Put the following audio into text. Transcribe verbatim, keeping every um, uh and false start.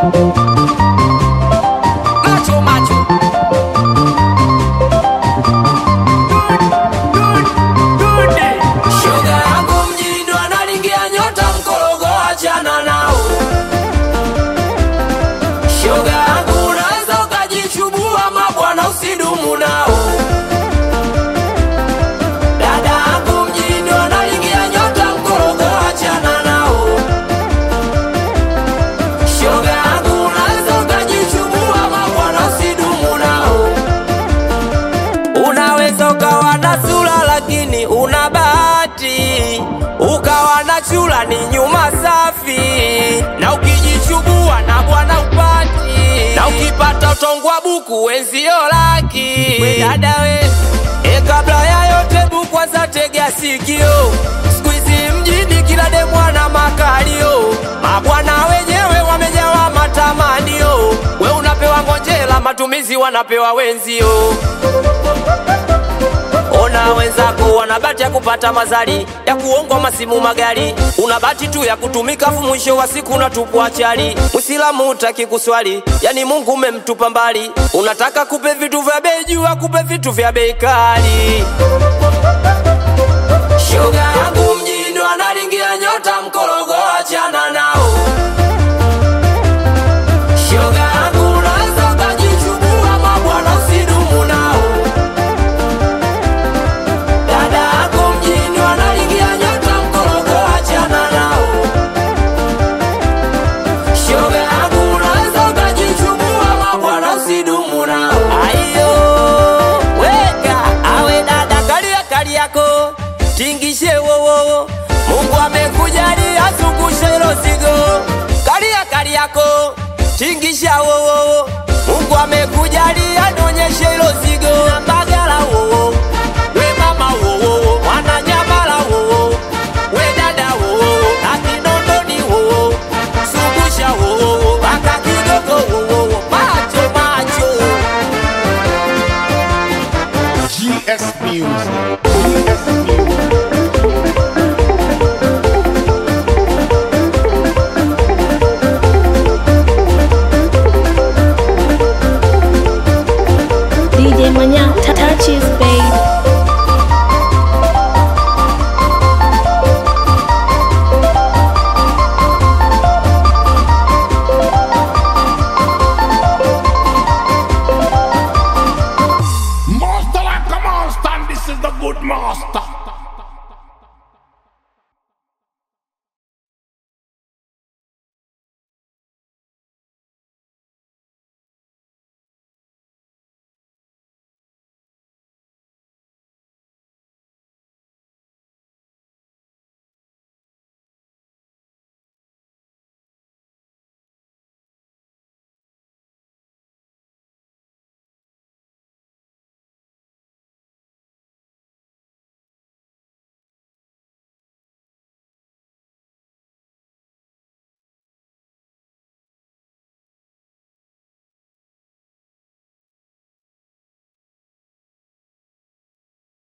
Macho macho shoga yangu mjini ndo analingia nyota mkorogo achana nao. Shoga yangu unaweza ukajichubua mabwana usidumu nao. Dada yangu mjini ndo analingia nyota mkorogo achana nao. Shoga yangu unaweza ukajichubua mabwana usidumu nao. Unaweza ukawa na sura lakini una bahati, ukawa na chula ni nyuma safi, na ukijichubua na bwana upati, na ukipata utongwa buku wenzio laki. We dada we, e kabla ya yote buku kwanza tegea sikio. Squeeze mjini kila demwana makalio, mabwana wenyewe wamejawa matamanio. We unapewa ngonjela matumizi wanapewa wenzio. Ona wenzako wanabati ya kupata mazali, ya kuongwa masimu magari, unabati tu ya kutumika fu mwisho wa siku unatupwa chali. Muislamu utaki kuswali, yani Mungu umemtupa mbali. Unataka kupe vitu vya bei juu akupe vitu vya bei kali. Shoga yangu mjini ndo analingia nyota mkorogo achana nao. Shoga yangu unaweza ukajichubua mabwana usidumu nao. Dada yako mjini ndo analingia nyota mkorogo achana nao. Shoga yangu unaweza ukajichubua mabwana usidumu nao. Ayo weka awe dada kalia kali yako tingi